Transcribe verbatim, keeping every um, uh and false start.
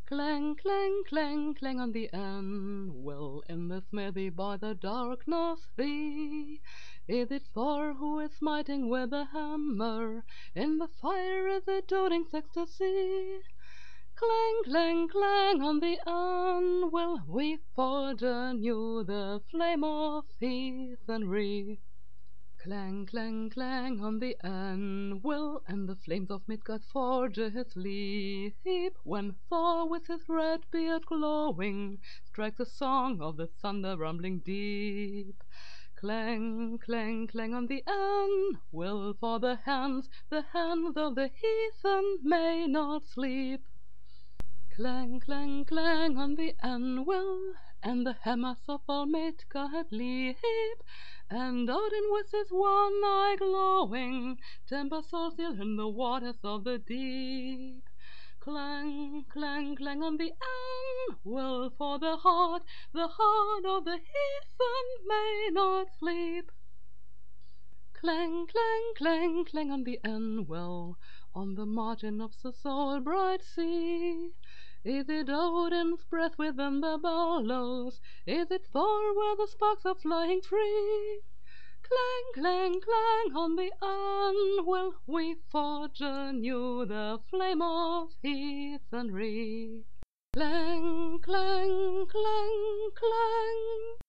Clang, clang, clang, clang on the anvil in the smithy by the dark North Sea. Is it Thor who is smiting with a hammer in the fire of the Doding's ecstasy? Clang, clang, clang on the anvil, we forge anew the flame of heathenry. Clang, clang, clang on the anvil, and the flames of Midgard forge his leap, when Thor with his red beard glowing strikes a song of the thunder rumbling deep. Clang, clang, clang on the anvil, for the hands, the hands of the heathen may not sleep. Clang, clang, clang on the anvil, and the hammers of all Midgard leap, and Odin with his one eye glowing tempers Solstice in the waters of the deep. Clang, clang, clang on the anvil, for the heart, the heart of the heathen may not sleep. Clang, clang, clang, clang on the anvil, on the margin of the soul bright sea. Is it Odin's breath within the bellows? Is it Thor where the sparks are flying free? Clang, clang, clang on the anvil, we forge anew the flame of heathenry. Clang, clang, clang, clang.